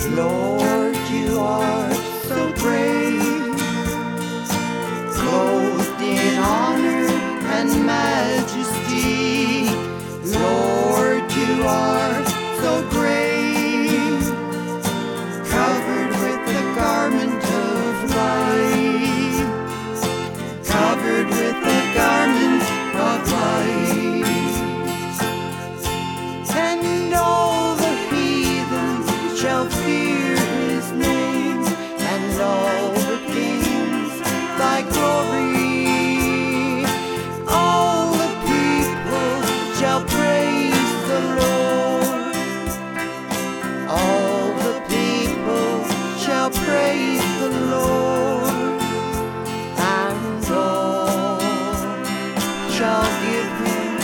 Lord, you are so great, clothed in honor and majesty. Lord, you are so great, covered with the garment of light, covered with the garment of light. And all the heathen shall fear his name, and all the kings thy glory. All the people shall praise the Lord. All the people shall praise the Lord, and all shall give him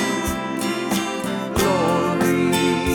glory.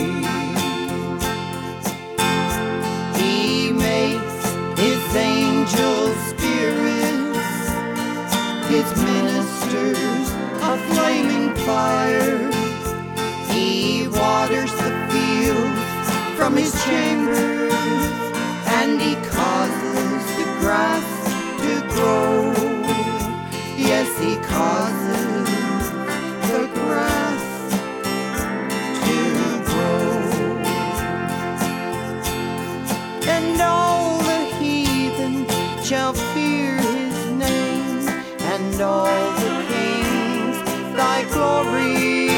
He makes his angels spirits, his ministers a flaming fire. He waters the fields from his chambers, and he causes the grass to grow. Yes, he causes the grass to grow. And all the heathen shall fear his name, and all the kings thy glory.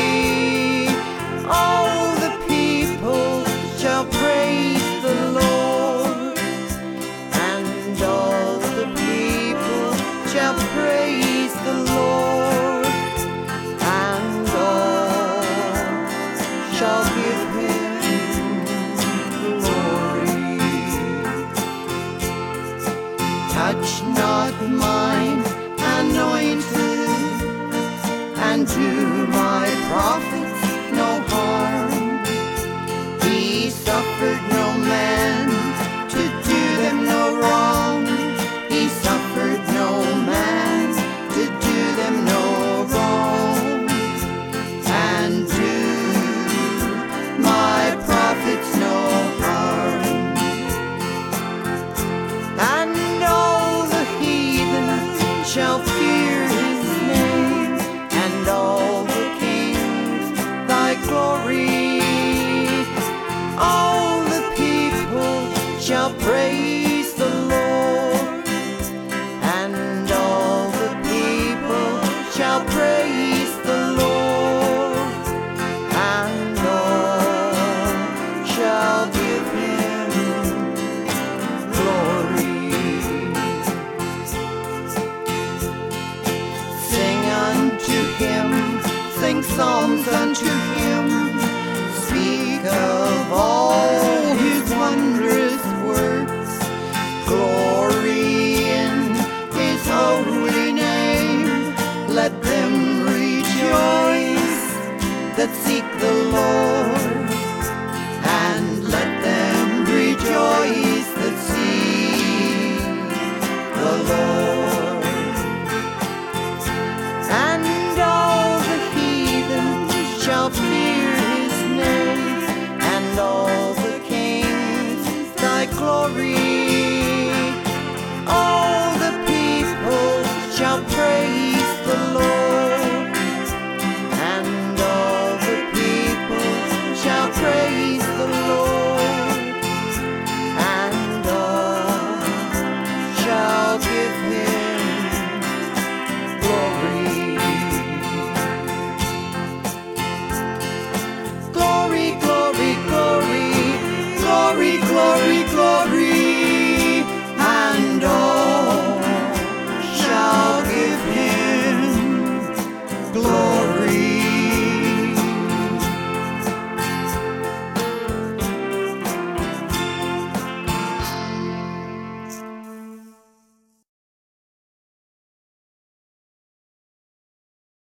All the people shall praise the Lord, and all the people shall praise the Lord, and all shall give him glory. Touch not mine anointed, and do my prophets no harm. He suffered no man to do them no wrong. He suffered no man to do them no wrong. And do my prophets no harm. And all the heathen shall fear his name, and all the kings thy glory. All the people shall praise the Lord, and all the people shall praise the Lord, and all shall give him glory. Sing unto him, sing psalms unto him, speak of all his wondrous works, glory in his holy name. Let them rejoice that seek the Lord, and let them rejoice that seek the Lord. And all the heathen shall fear